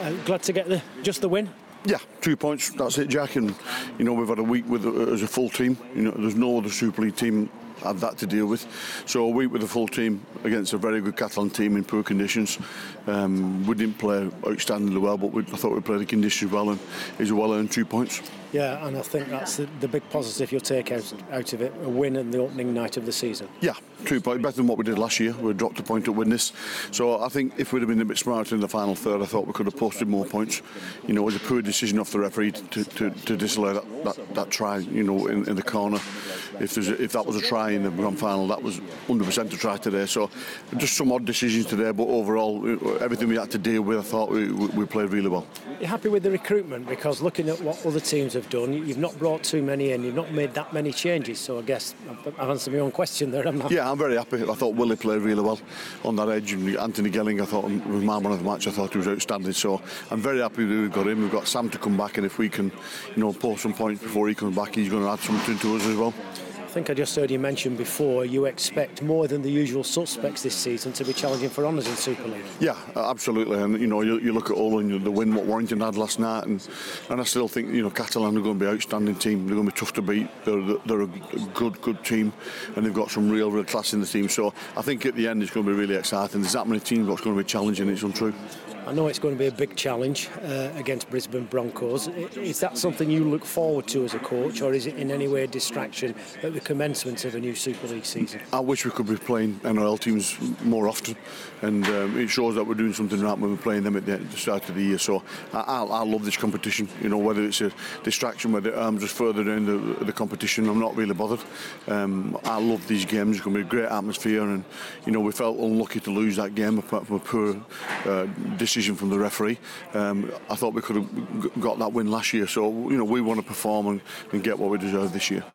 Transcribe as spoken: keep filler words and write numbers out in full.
Uh, glad to get the just the win. Yeah, two points. That's it, Jack. And you know we've had a week with uh, as a full team. You know, there's no other Super League team had that to deal with. So a week with a full team against a very good Catalan team in poor conditions. Um, we didn't play outstandingly well, but we, I thought we played the conditions well, and it's a well-earned two points. Yeah, and I think that's the, the big positive you'll take out, out of it, a win in the opening night of the season. Yeah, two points, better than what we did last year. We dropped a point at Widnes. So I think if we'd have been a bit smarter in the final third, I thought we could have posted more points. You know, it was a poor decision off the referee to, to, to disallow that, that, that try, you know, in, in the corner. If there's a, if that was a try in the grand final, that was one hundred percent a try today. So just some odd decisions today, but overall, everything we had to deal with, I thought we, we played really well. You're happy with the recruitment? Because looking at what other teams have done, you've not brought too many in, you've not made that many changes. So I guess I've answered my own question there, haven't I? Yeah, I'm very happy. I thought Willie played really well on that edge, and Anthony Gelling, I thought, was my man of the match. I thought he was outstanding. So I'm very happy that we've got him. We've got Sam to come back, and if we can, you know, post some points before he comes back, he's going to add something to us as well. I think I just heard you mention before you expect more than the usual suspects this season to be challenging for honours in Super League. Yeah, absolutely. And you know, you, you look at all and the win what Warrington had last night, and and I still think you know Catalan are going to be an outstanding team. They're going to be tough to beat. They're they're a good good team, and they've got some real real class in the team. So I think at the end it's going to be really exciting. There's that many teams that's going to be challenging. It's untrue. I know it's going to be a big challenge uh, against Brisbane Broncos. Is that something you look forward to as a coach, or is it in any way a distraction at the commencement of a new Super League season? I wish we could be playing N R L teams more often, and um, it shows that we're doing something right when we're playing them at the, at the start of the year. So I, I, I love this competition. You know, whether it's a distraction, whether I'm just further down the, the competition, I'm not really bothered. Um, I love these games. It's going to be a great atmosphere, and you know we felt unlucky to lose that game apart from a poor uh, decision from the referee. Um, I thought we could have got that win last year, so you know we want to perform and, and get what we deserve this year.